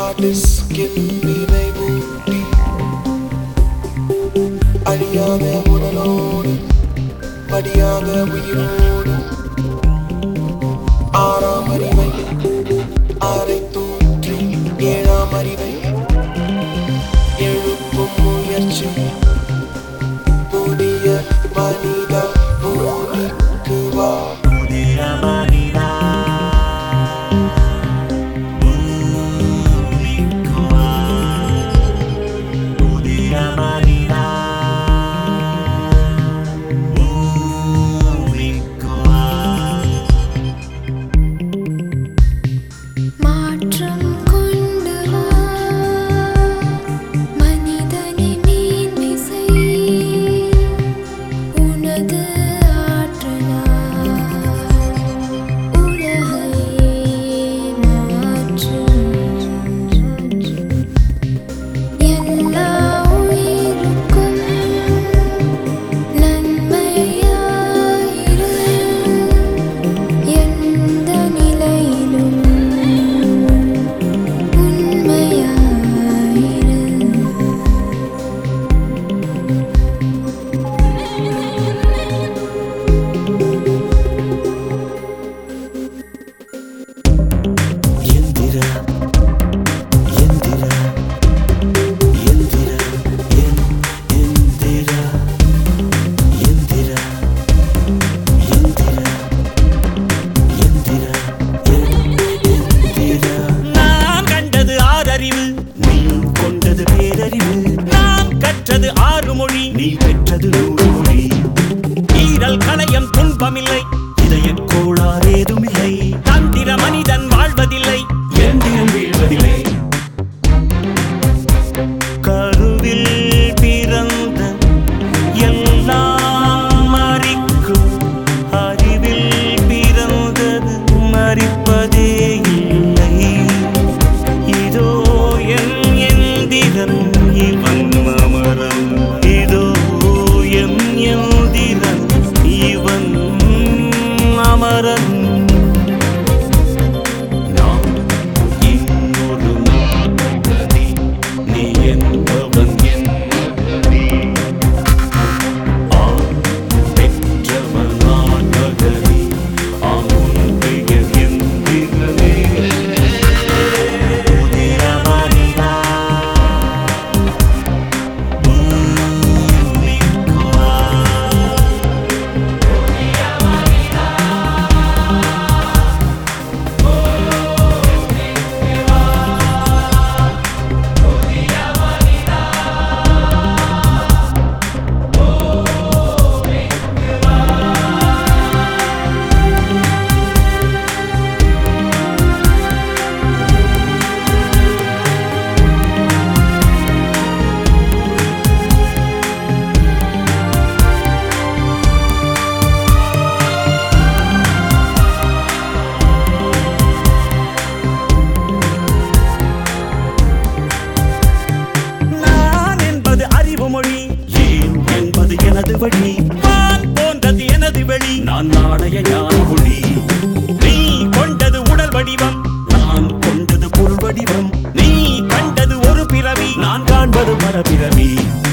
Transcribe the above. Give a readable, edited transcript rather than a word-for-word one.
டிஸ்கில் நினைவூட்டி அழியாத உடலோடு படியாத உயிரோடு ஆறாம் அறிவை ஆரை தூற்றி ஏழாம் அறிவை எழுப்பும் முயற்சி புதிய மனித பூமிக்கு வா நீ பெற்றது 100 மொழி ஈரல் களையம் துன்பமில்லை இதய கோளாறு ஏதுமில்லை தந்திர மனிதன் வாழ்வதில்லை எந்திரம் வீழ்வதில்லை கருவில் பிறந்த எல்லாம் மறிக்கும் அறிவில் பிறந்தது மறிப்பதே இல்லை இதோ என் எந்திரன் இவன் அமரன் இவன் அமரன் நாம் இன்னொரு நதி நீ என்பவன் என்பதி பெற்றவன் நான் நகரி அவன் பெயர் எந்திரனே மொழி ஏன் என்பது எனது வழி நான் போன்றது எனது வெளி நான் நாடைய ஞான ஒளி நீ கொண்டது உடல் வடிவம் நான் கொண்டது பொருள் வடிவம் நீ கண்டது ஒரு பிறவி நான் காண்பது மரபிறவி